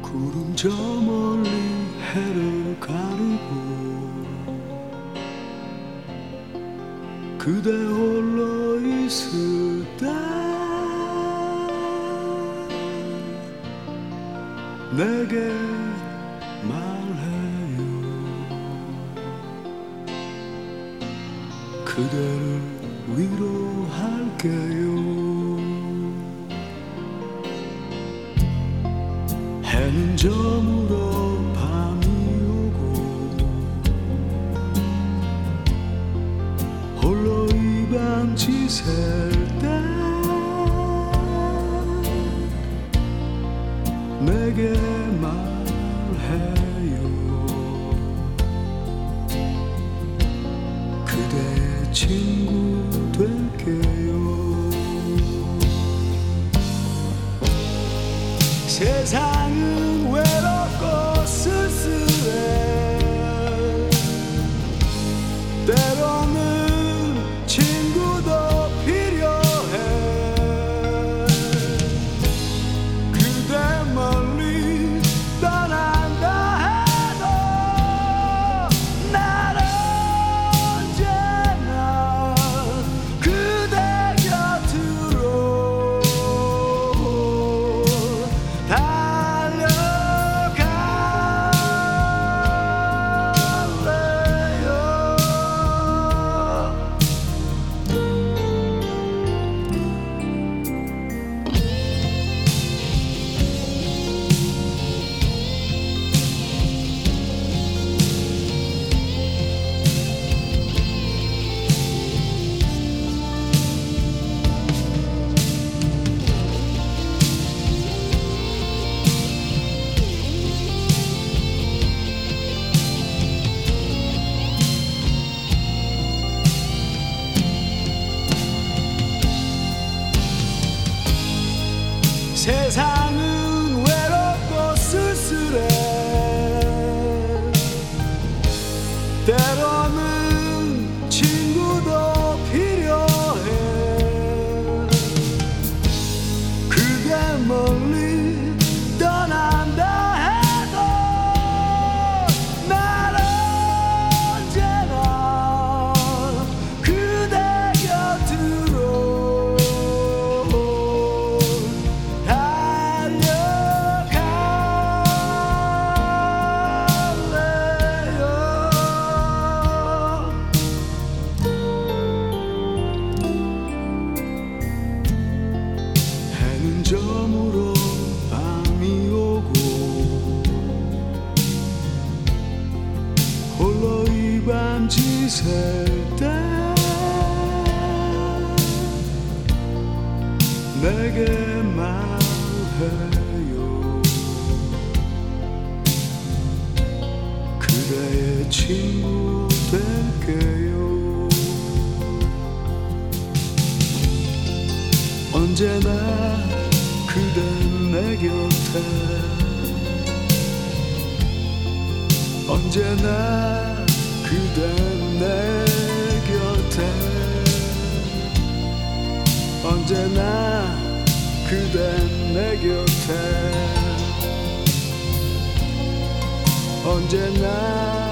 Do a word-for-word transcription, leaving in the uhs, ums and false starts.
구름 저 멀리 해를 가리고 그대 홀로 있을 때 내게 말해요. 그대를 위로할게요. 해는 저물어 밤이 오고 홀로 이 밤 지샐 때 내게 말해요. 그대의 친구 될게요. 세상은 외롭고 쓸쓸해. 때로는 친구도 필요해. 그대 멀리 떠난다 해도 난 언제나 그대 곁으로 세상은 외롭고 쓸쓸해. 때로는 친구도 필요해. 그대 멀리 떠난다 해도 난 언제나 그대 곁으로 저물어 밤이 오고 홀로 이 밤 지샐 때 내게 말해요. 그대의 친구 될게요. 언제나 그댄 내 곁에 언제나 그댄 내 곁에 언제나 그댄 내 곁에 언제나